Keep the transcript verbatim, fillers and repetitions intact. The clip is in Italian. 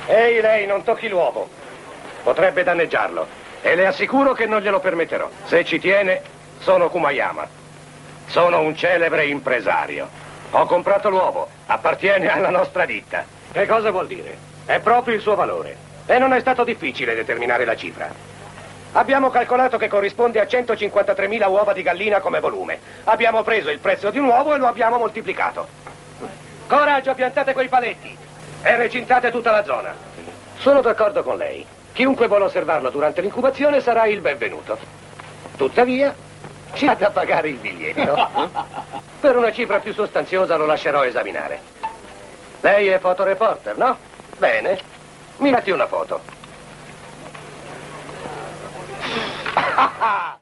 Ehi, lei, non tocchi l'uovo. Potrebbe danneggiarlo. E le assicuro che non glielo permetterò. Se ci tiene, sono Kumayama. Sono un celebre impresario. Ho comprato l'uovo. Appartiene alla nostra ditta. Che cosa vuol dire? È proprio il suo valore. E non è stato difficile determinare la cifra. Abbiamo calcolato che corrisponde a centocinquantatremila uova di gallina come volume. Abbiamo preso il prezzo di un uovo e lo abbiamo moltiplicato. Coraggio, piantate quei paletti e recintate tutta la zona. Sono d'accordo con lei. Chiunque vuole osservarlo durante l'incubazione sarà il benvenuto. Tuttavia, ci ha da pagare il biglietto. Per una cifra più sostanziosa lo lascerò esaminare. Lei è fotoreporter, no? Bene. Mi datti una foto.